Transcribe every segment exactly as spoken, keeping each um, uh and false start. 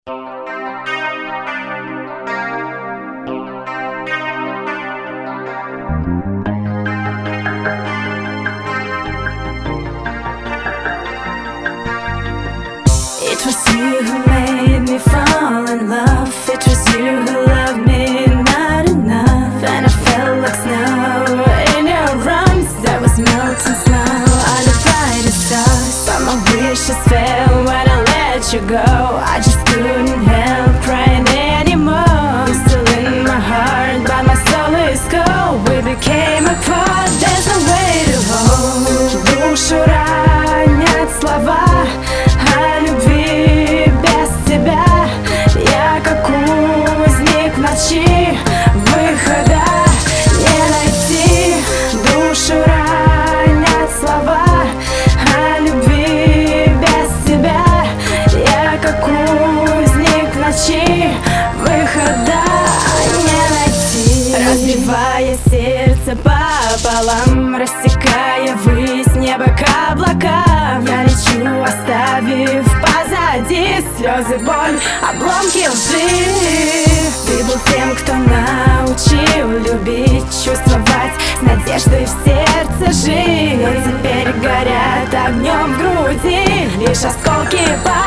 It was you who made me fall in love. It was you who loved me not enough. And I felt like snow in your arms. That was melting snow on the brightest stars. But my wishes fell when I let you go. I just couldn't help crying anymore. You're still in my heart, but my soul is cold. We became apart, there's no way to hold. Душу ранят слова о любви без тебя. Я как узник в ночи, выхода не найти. Душу ранят слова о любви без тебя. Я как узник в ночи, выхода не найти. Разбивая сердце пополам, рассекая ввысь небо к облакам, я лечу, оставив позади слезы, боль, обломки лжи. Ты был тем, кто научил любить, чувствовать, с надеждой в сердце жить. Но теперь горят огнем в груди лишь осколки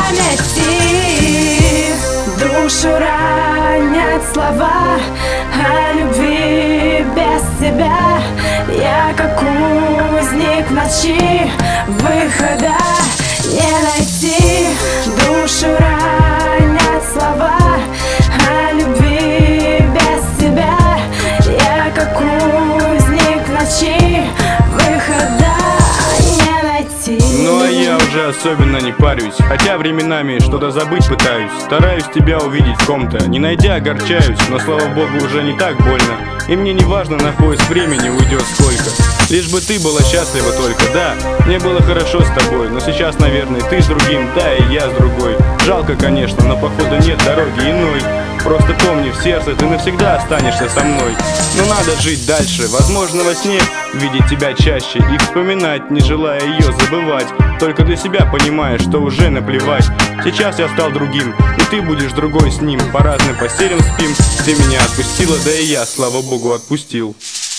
памяти. Душу ранят слова о любви без тебя. Я как узник в ночи, выхода не найти. Душу ранят слова о любви без тебя. Я как узник в ночи, выхода не найти. Ну а я уже особенно не парюсь, хотя временами что-то забыть пытаюсь. Стараюсь тебя увидеть в ком-то, не найдя огорчаюсь. Но слава богу уже не так больно, и мне не важно, на поиск времени уйдет сколько. Лишь бы ты была счастлива только, да, мне было хорошо с тобой. Но сейчас, наверное, ты с другим, да, и я с другой. Жалко, конечно, но походу нет дороги иной. Просто помни, в сердце ты навсегда останешься со мной. Но надо жить дальше, возможно во сне видеть тебя чаще и вспоминать, не желая ее забывать. Только для себя понимаешь, что уже наплевать. Сейчас я стал другим, и ты будешь другой с ним. По разным постелям спим, ты меня отпустила, да и я, слава богу, отпустил.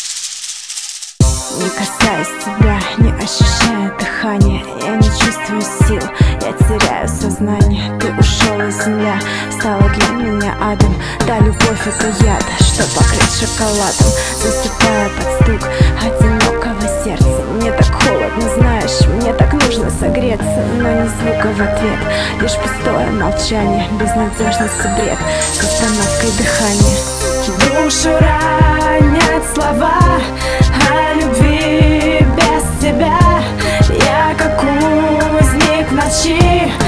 Не касаясь тебя, не ощущая дыхания, я не чувствую сил, я теряю сознание. Ты ушел, и земля стала для меня адом. Да, любовь — это яд, что покрыт шоколадом. Засыпая под стук одинокого сердца. Мне так холодно, знаешь, мне так нужно согреться. Но ни звука в ответ, лишь пустое молчание, безнадежность и бред с остановкой дыхания. Душу ранят слова о любви без тебя. Я как узник в ночи,